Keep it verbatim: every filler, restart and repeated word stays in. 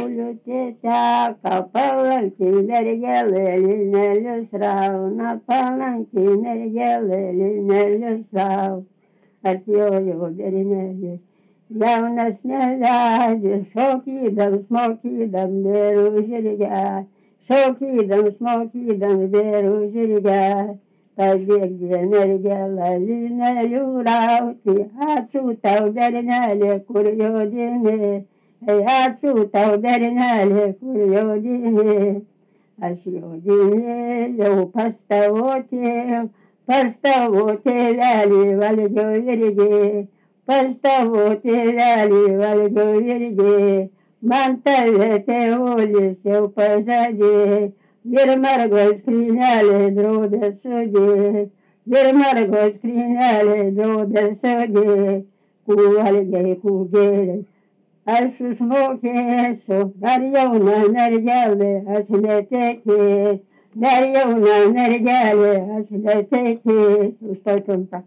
saulutė teka, palankiai mergelėlis rauna, palankiai mergelėlis rauna. Atjojo bernelis, jaunas nevedis, šokydams, mokydams vėrų žirgelį, šokydams, mokydams vėrų žirgelį. Pabėgė mergelė linelių rauti, ačiū tau bernelė, kur jodinė, ačiū tau bernelė, kur jodinė. Aš jodinėjau pas tavo tėvą, pas tavo tėvelį valgiau irgi, pas tavo tėvelį valgiau irgi, man tave tėvulis jau pažadė. Ir margos skrynelė drobės sudė, ir margos skrynelė drobės sudė, kur valgiai, kur gėrei. Aš išmokėsiu, dar jauna mergelė, aš netekėsiu, dar jauna mergelė, aš netekėsiu. Už tai trumpa.